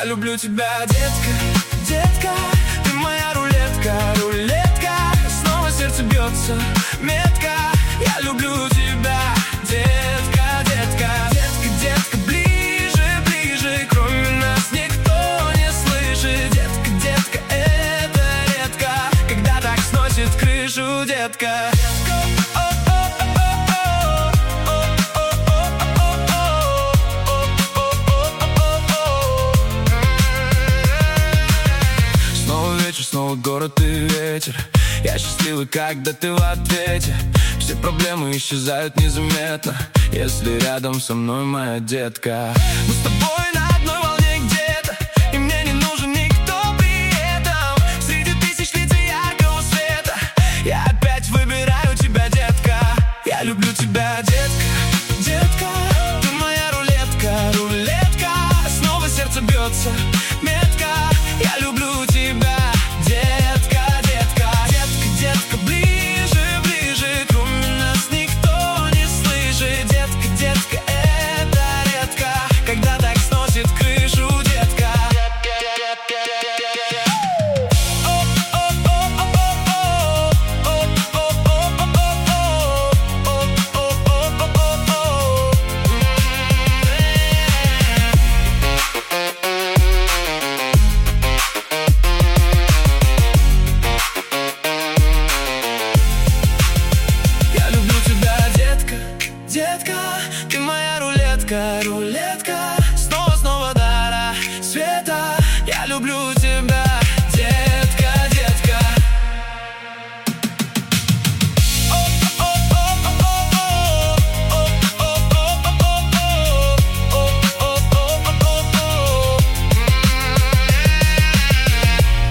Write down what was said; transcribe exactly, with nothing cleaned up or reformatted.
Я люблю тебя, детка, детка. Ты моя рулетка, рулетка. Снова сердце бьется метко. Я люблю тебя, детка, детка. Детка, детка, ближе, ближе. Кроме нас никто не слышит. Детка, детка, это редко, когда так сносит крышу, детка. Снова город и ветер. Я счастливый, когда ты в ответе. Все проблемы исчезают незаметно, если рядом со мной моя детка. Мы с тобой на одной волне где-то, и мне не нужен никто при этом. Среди тысяч лиц яркого света я опять выбираю тебя, детка. Я люблю тебя, детка, детка. Ты моя рулетка, рулетка. Снова сердце бьется метко. Я люблю